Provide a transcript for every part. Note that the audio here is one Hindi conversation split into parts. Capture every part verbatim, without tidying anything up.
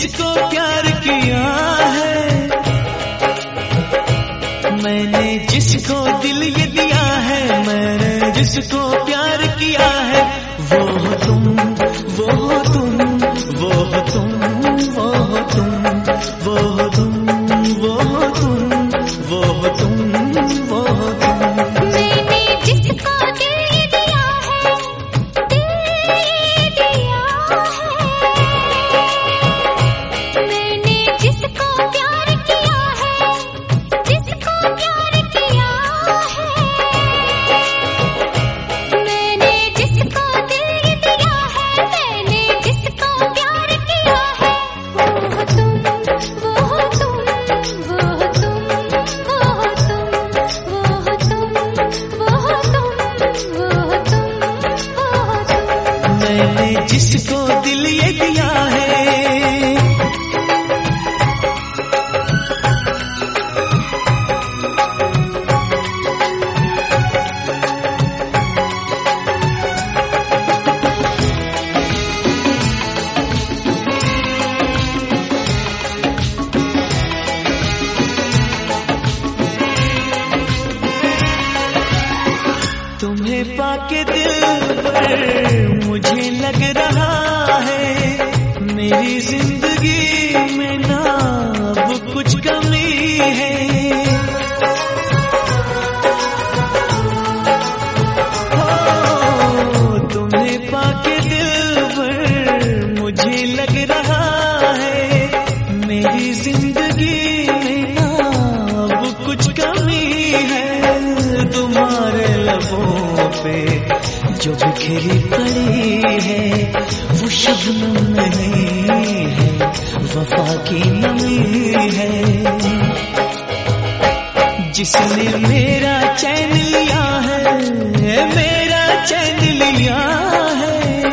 जिसको प्यार किया है, मैंने जिसको दिल ये दिया है, मैंने जिसको प्यार किया है, वो हो तुम, वो हो तुम, वो हो तुम, वो हो तुम, वो हो तुम, वो हो तुम, वो हो तुम, वो हो तुम। मैंने जिसको दिल ये दिया है, दिल ये दिया है, मैंने जिसको प्यार किया है, जिसको प्यार किया है, मैंने जिसको दिल ये दिया है, मैंने जिसको प्यार किया है, वो हो तुम, वो हो तुम, वो हो तुम, वो हो तुम, वो हो तुम, वो हो तुम, वो हो तुम, वो हो तुम। मैंने जिसको दिल ये दिया है, तुम्हें पाके दिल पर मुझे लग रहा है, मेरी जिंदगी में ना अब कुछ कमी है। हो तुम्हें पाके दिल पर मुझे लग रहा है, मेरी जिंदगी में ना अब कुछ कमी है। तुम्हारे लबों पे जो बिखरी पड़ी है, वो शबनम नहीं है, वफा की नमी है। जिसने मेरा चैन लिया है, मेरा चैन लिया है,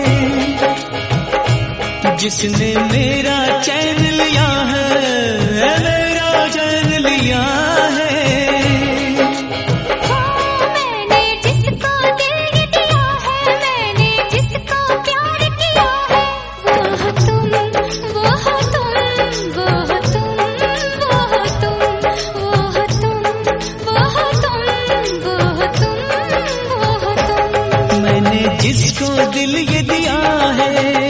जिसने मेरा चैन लिया है, मेरा चैन लिया है। जिसको दिल ये दिया है,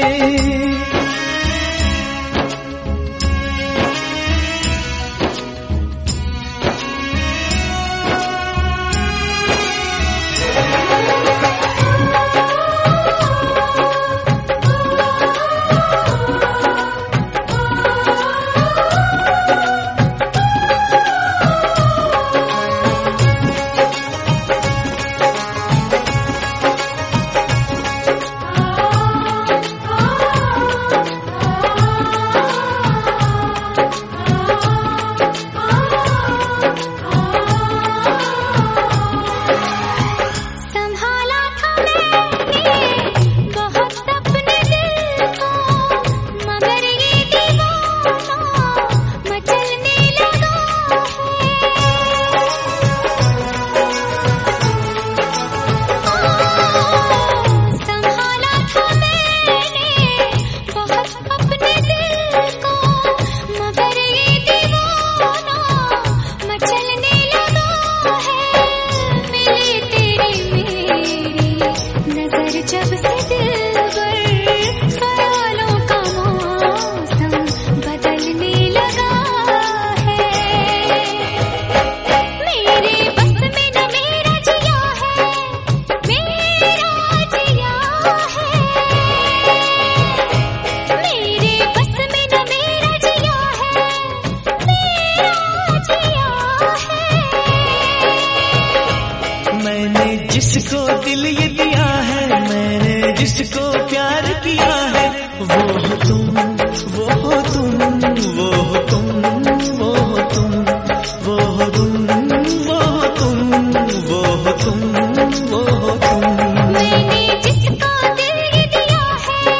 जिसको दिल ये दिया है, मैंने जिसको प्यार किया है, वो हो तुम, वो हो तुम, वो हो तुम, वो हो तुम, वो हो तुम, वो हो तुम, वो हो तुम, वो हो तुम। मैंने जिसको दिल ये दिया है,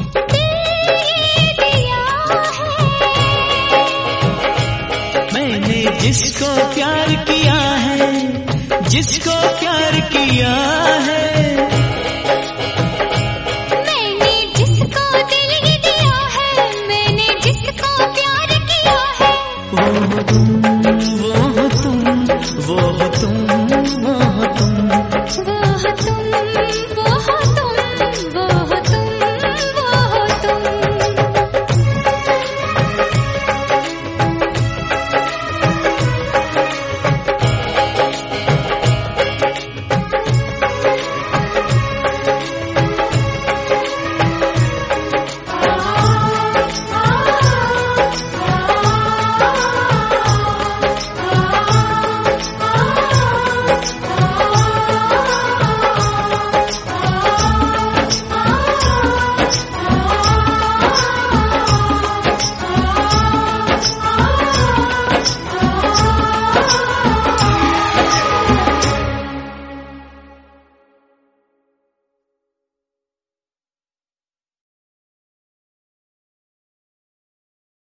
दिल ये दिया है, मैंने जिसको प्यार किया है, जिसको प्यार किया है, मैंने जिसको दिल ये दिया है, मैंने जिसको तुम वो हो तुम वो हो तुम वो हो